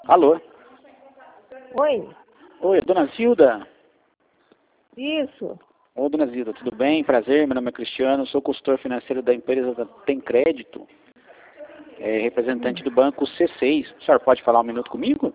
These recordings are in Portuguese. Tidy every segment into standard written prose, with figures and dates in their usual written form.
Alô? Oi, Oi, dona Zilda? isso. Ô, dona Zilda, tudo bem? Prazer, meu nome é Cristiano, sou consultor financeiro da empresa Tem Crédito, representante do banco C6. A senhora pode falar um minuto comigo?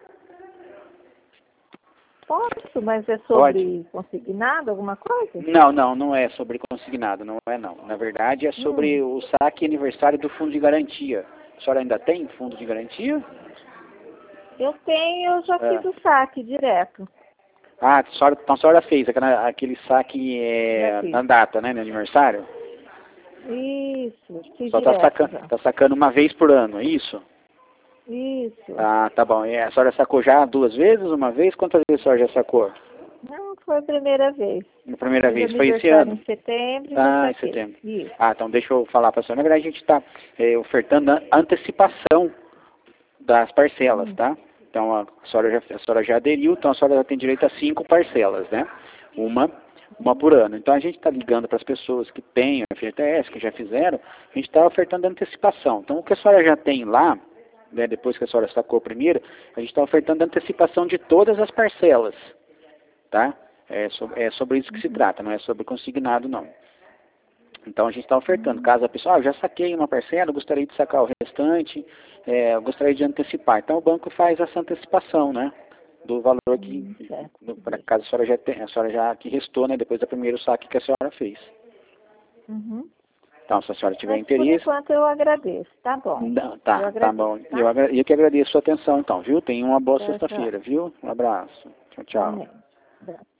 Posso, mas é Pode. sobre consignado, alguma coisa? Não é sobre consignado, não é não. Na verdade é sobre o saque aniversário do fundo de garantia. A senhora ainda tem fundo de garantia? Eu tenho, eu já fiz o saque direto. Ah, então a senhora fez aquele saque Já fiz. na data, né, no aniversário? Isso, fiz Só direto já. tá sacando uma vez por ano, é isso? Isso. Ah, tá bom. E a senhora sacou já 2 vezes, uma vez? Quantas vezes a senhora já sacou? Não, foi a primeira vez. Na primeira Fiz vez, foi esse aniversário ano? em setembro e já Ah, em saquei. setembro. Isso. Ah, então deixa eu falar para a senhora. Na verdade, a gente está ofertando a antecipação das parcelas, tá? Então, a senhora já aderiu, então a senhora já tem direito a 5 parcelas, né? Uma por ano. Então, a gente está ligando para as pessoas que têm a FGTS, que já fizeram, a gente está ofertando antecipação. Então, o que a senhora já tem lá, né, depois que a senhora sacou a primeira, a gente está ofertando antecipação de todas as parcelas, tá? É sobre isso que se trata, não é sobre consignado, não. Então, a gente está ofertando. Caso a pessoa, eu já saquei uma parcela, eu gostaria de sacar o restante, eu gostaria de antecipar. Então, o banco faz essa antecipação, né? Do valor que, para caso a senhora já que restou, né? Depois do primeiro saque que a senhora fez. Então, se a senhora tiver Mas interesse... por enquanto eu agradeço, tá bom. Não, Eu tá agradeço, bom. tá? Eu que agradeço a sua atenção, então, viu? Tenha uma boa Tchau, tchau. sexta-feira, viu? Um abraço. Tchau, tchau. Amém. Abraço.